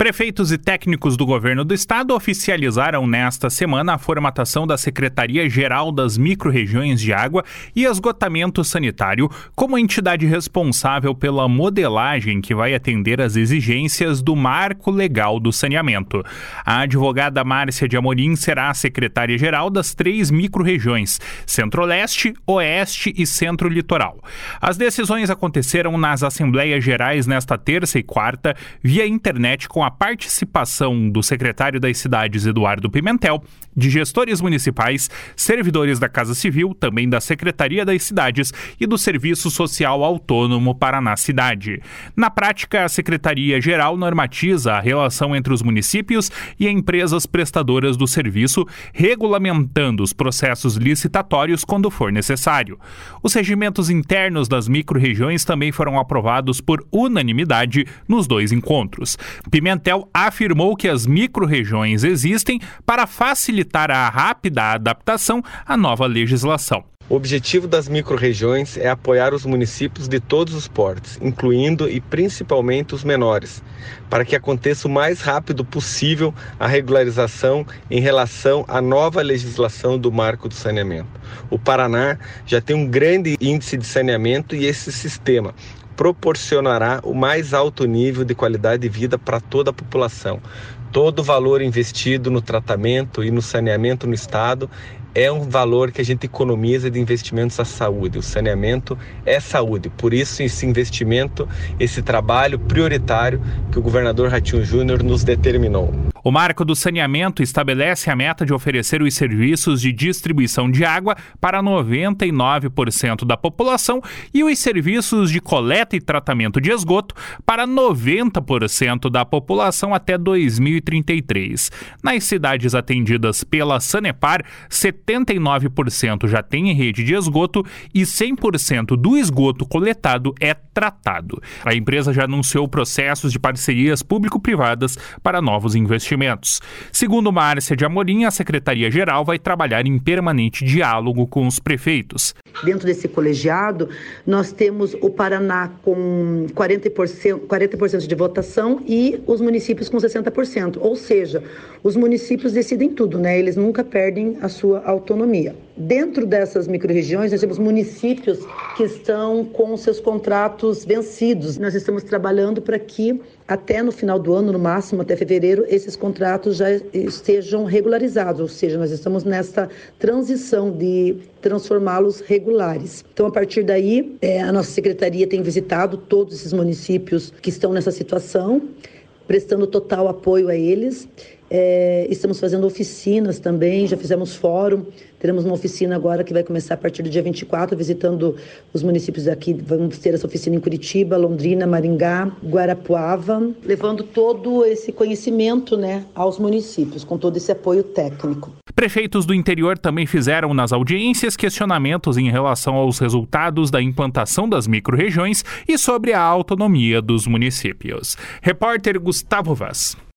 Prefeitos e técnicos do governo do estado oficializaram nesta semana a formatação da Secretaria-Geral das Micro-Regiões de Água e Esgotamento Sanitário como entidade responsável pela modelagem que vai atender às exigências do Marco Legal do Saneamento. A advogada Márcia de Amorim será a secretária-geral das 3 micro-regiões, Centro-Leste, Oeste e Centro-Litoral. As decisões aconteceram nas Assembleias Gerais nesta terça e quarta, via internet, com a participação do secretário das Cidades, Eduardo Pimentel, de gestores municipais, servidores da Casa Civil, também da Secretaria das Cidades e do Serviço Social Autônomo Paraná Cidade. Na prática, a Secretaria-Geral normatiza a relação entre os municípios e empresas prestadoras do serviço, regulamentando os processos licitatórios quando for necessário. Os regimentos internos das micro-regiões também foram aprovados por unanimidade nos 2 encontros. Pimentel afirmou que as micro-regiões existem para facilitar a rápida adaptação à nova legislação. O objetivo das micro-regiões é apoiar os municípios de todos os portes, incluindo e principalmente os menores, para que aconteça o mais rápido possível a regularização em relação à nova legislação do Marco do Saneamento. O Paraná já tem um grande índice de saneamento e esse sistema proporcionará o mais alto nível de qualidade de vida para toda a população. Todo o valor investido no tratamento e no saneamento no estado é um valor que a gente economiza de investimentos à saúde. O saneamento é saúde, por isso esse investimento, esse trabalho prioritário que o governador Ratinho Júnior nos determinou. O Marco do Saneamento estabelece a meta de oferecer os serviços de distribuição de água para 99% da população e os serviços de coleta e tratamento de esgoto para 90% da população até 2033. Nas cidades atendidas pela Sanepar, 79% já têm rede de esgoto e 100% do esgoto coletado é tratado. A empresa já anunciou processos de parcerias público-privadas para novos investimentos. Segundo Márcia de Amorim, a Secretaria-Geral vai trabalhar em permanente diálogo com os prefeitos. Dentro desse colegiado, nós temos o Paraná com 40% de votação e os municípios com 60%. Ou seja, os municípios decidem tudo, né? Eles nunca perdem a sua autonomia. Dentro dessas micro-regiões, nós temos municípios que estão com seus contratos vencidos. Nós estamos trabalhando para que até no final do ano, no máximo até fevereiro, esses contratos já estejam regularizados, ou seja, nós estamos nessa transição de transformá-los regulares. Então, a partir daí, a nossa secretaria tem visitado todos esses municípios que estão nessa situação, prestando total apoio a eles. Estamos fazendo oficinas também, já fizemos fórum, teremos uma oficina agora que vai começar a partir do dia 24, visitando os municípios aqui. Vamos ter essa oficina em Curitiba, Londrina, Maringá, Guarapuava, levando todo esse conhecimento, né, aos municípios, com todo esse apoio técnico. Prefeitos do interior também fizeram nas audiências questionamentos em relação aos resultados da implantação das micro-regiões e sobre a autonomia dos municípios. Repórter Gustavo Vaz.